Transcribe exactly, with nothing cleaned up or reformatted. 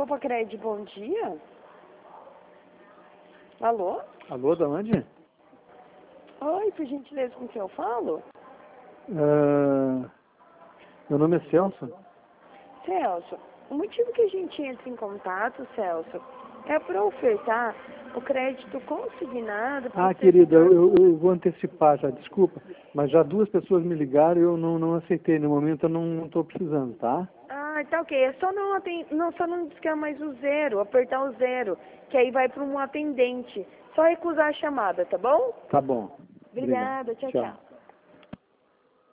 Nova Cred, bom dia. Alô? Alô, da onde? Oi, por gentileza, com quem eu falo? Uh, meu nome é Celso. Celso, o motivo que a gente entra em contato, Celso, é para ofertar o crédito consignado. Ah, querida, eu, eu, eu vou antecipar já, desculpa, mas já duas pessoas me ligaram e eu não, não aceitei. No momento eu não estou precisando, tá? Ah, tá ok. É só não, aten... não, só não discar mais o zero, apertar o zero, que aí vai para um atendente. Só recusar a chamada, tá bom? Tá bom. Obrigada, Obrigado. tchau, Tchau. tchau.